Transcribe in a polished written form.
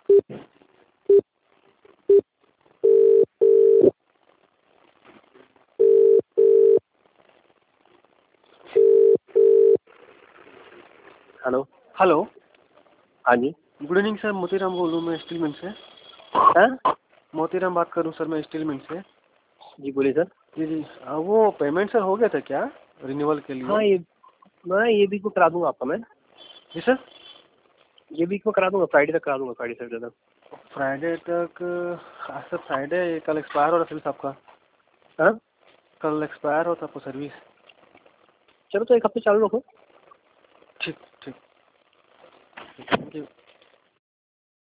Hello. Hello. हाँ जी। Good evening sir, Motiram बोल रहा हूँ मैं स्टील मिल से। हाँ मोतीराम बात कर रहा हूँ सर मैं स्टील मिल से। जी बोलिए सर। जी जी। वो पेमेंट सर हो गया था क्या रिन्यूअल के लिए? हाँ ये वीक को करा दूंगा आपका मैं। जी सर। ये वीक में करा दूंगा, फ्राइडे तक करा दूंगा, फ्राइडे सैटरडे तक। फ्राइडे तक? आज सर फ्राइडे, कल एक्सपायर हो रहा सर्विस आपका। हाँ कल एक्सपायर होता आपको सर्विस। चलो तो एक हफ्ते चालू रखो। ठीक ठीक। Thank you.